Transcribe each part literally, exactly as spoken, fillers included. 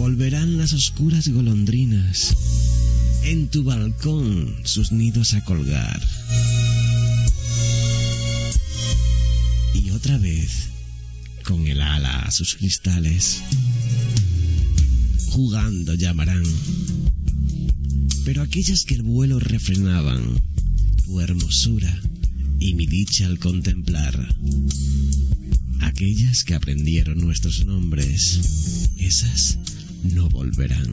Volverán las oscuras golondrinas en tu balcón sus nidos a colgar. Y otra vez, con el ala a sus cristales, jugando llamarán. Pero aquellas que el vuelo refrenaban, tu hermosura y mi dicha al contemplar, aquellas que aprendieron nuestros nombres, esas no volverán.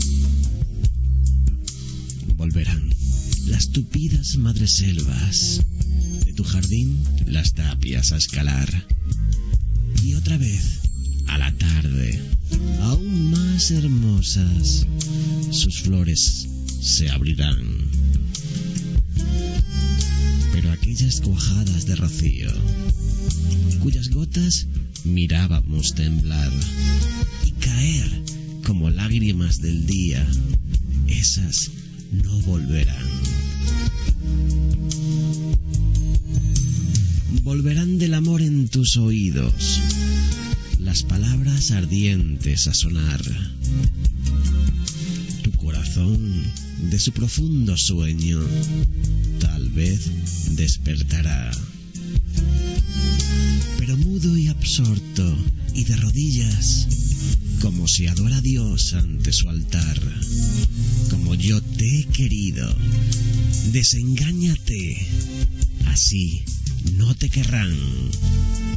Volverán las tupidas madreselvas de tu jardín, las tapias a escalar. Y otra vez, a la tarde, aún más hermosas, sus flores se abrirán. Pero aquellas cuajadas de rocío, cuyas gotas mirábamos temblar y caer como lágrimas del día, esas no volverán. Volverán del amor en tus oídos, las palabras ardientes a sonar. Tu corazón de su profundo sueño tal vez despertará. Pero mudo y absorto y de rodillas, como si adora a Dios ante su altar, como yo te he querido, desengáñate, así no te querrán.